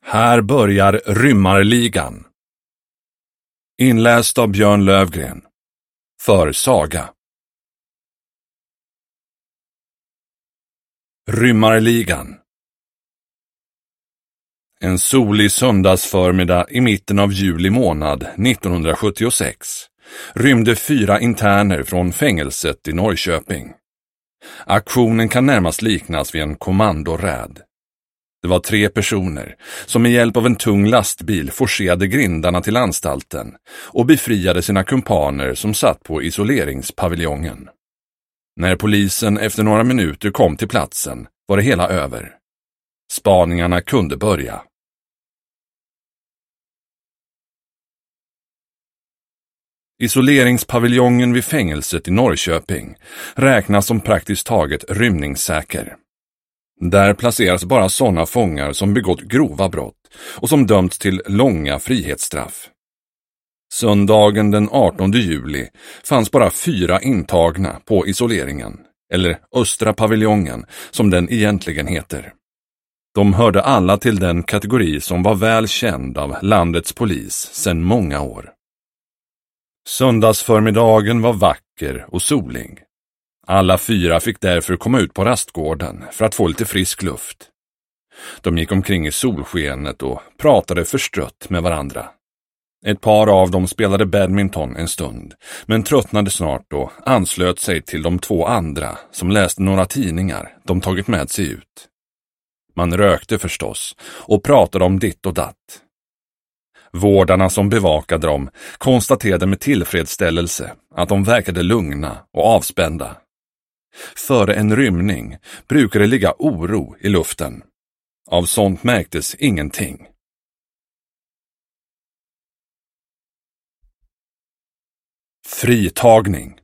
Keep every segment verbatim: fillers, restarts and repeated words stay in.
Här börjar Rymmarligan. Inläst av Björn Lövgren. För Saga. Rymmarligan. En solig söndagsförmiddag i mitten av juli månad nittonhundrasjuttiosex rymde fyra interner från fängelset i Norrköping. Aktionen kan närmast liknas vid en kommandoräd. Det var tre personer som med hjälp av en tung lastbil forcerade grindarna till anstalten och befriade sina kumpaner som satt på isoleringspaviljongen. När polisen efter några minuter kom till platsen var det hela över. Spaningarna kunde börja. Isoleringspaviljongen vid fängelset i Norrköping räknas som praktiskt taget rymningssäker. Där placeras bara sådana fångar som begått grova brott och som dömts till långa frihetsstraff. Söndagen den artonde juli fanns bara fyra intagna på isoleringen, eller Östra paviljongen som den egentligen heter. De hörde alla till den kategori som var väl känd av landets polis sedan många år. Söndagsförmiddagen var vacker och solig. Alla fyra fick därför komma ut på rastgården för att få lite frisk luft. De gick omkring i solskenet och pratade förstrött med varandra. Ett par av dem spelade badminton en stund, men tröttnade snart och anslöt sig till de två andra som läste några tidningar de tagit med sig ut. Man rökte förstås och pratade om ditt och datt. Vårdarna som bevakade dem konstaterade med tillfredsställelse att de verkade lugna och avspända. Före en rymning brukar det ligga oro i luften. Av sånt märktes ingenting. Fritagning.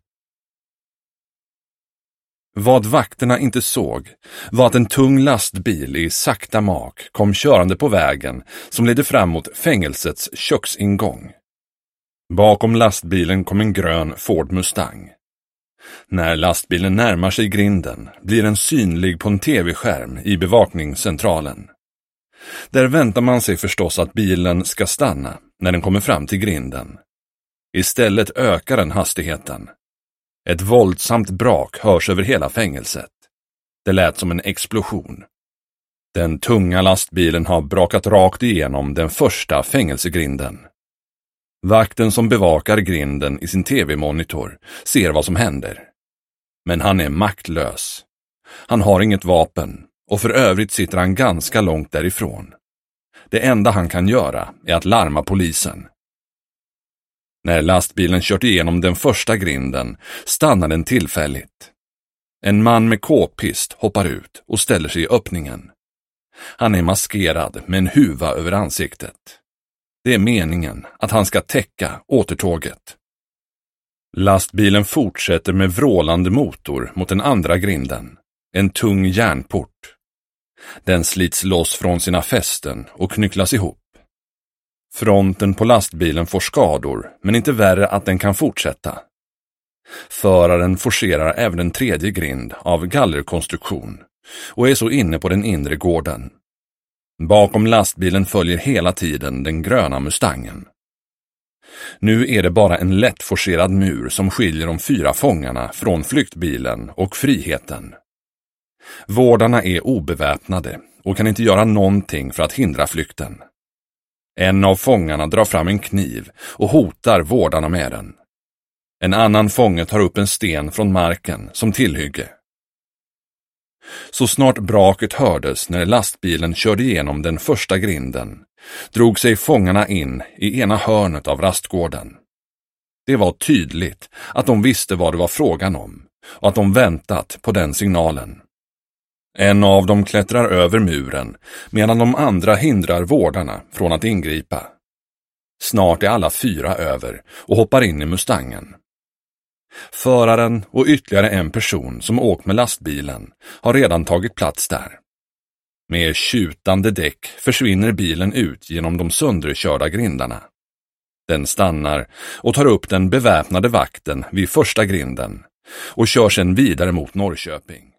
Vad vakterna inte såg var att en tung lastbil i sakta mak kom körande på vägen som ledde fram mot fängelsets köksingång. Bakom lastbilen kom en grön Ford Mustang. När lastbilen närmar sig grinden blir den synlig på en tv-skärm i bevakningscentralen. Där väntar man sig förstås att bilen ska stanna när den kommer fram till grinden. Istället ökar den hastigheten. Ett våldsamt brak hörs över hela fängelset. Det lät som en explosion. Den tunga lastbilen har brakat rakt igenom den första fängelsegrinden. Vakten som bevakar grinden i sin tv-monitor ser vad som händer. Men han är maktlös. Han har inget vapen och för övrigt sitter han ganska långt därifrån. Det enda han kan göra är att larma polisen. När lastbilen kört igenom den första grinden stannar den tillfälligt. En man med k-pist hoppar ut och ställer sig i öppningen. Han är maskerad med en huva över ansiktet. Det är meningen att han ska täcka återtåget. Lastbilen fortsätter med vrålande motor mot den andra grinden, en tung järnport. Den slits loss från sina fästen och knycklas ihop. Fronten på lastbilen får skador, men inte värre att den kan fortsätta. Föraren forcerar även en tredje grind av gallerkonstruktion och är så inne på den inre gården. Bakom lastbilen följer hela tiden den gröna Mustangen. Nu är det bara en lätt forcerad mur som skiljer de fyra fångarna från flyktbilen och friheten. Vårdarna är obeväpnade och kan inte göra någonting för att hindra flykten. En av fångarna drar fram en kniv och hotar vårdarna med den. En annan fånge tar upp en sten från marken som tillhygge. Så snart braket hördes när lastbilen körde igenom den första grinden drog sig fångarna in i ena hörnet av rastgården. Det var tydligt att de visste vad det var frågan om och att de väntat på den signalen. En av dem klättrar över muren medan de andra hindrar vårdarna från att ingripa. Snart är alla fyra över och hoppar in i Mustangen. Föraren och ytterligare en person som åkt med lastbilen har redan tagit plats där. Med tjutande däck försvinner bilen ut genom de sönderkörda grindarna. Den stannar och tar upp den beväpnade vakten vid första grinden och kör sedan vidare mot Norrköping.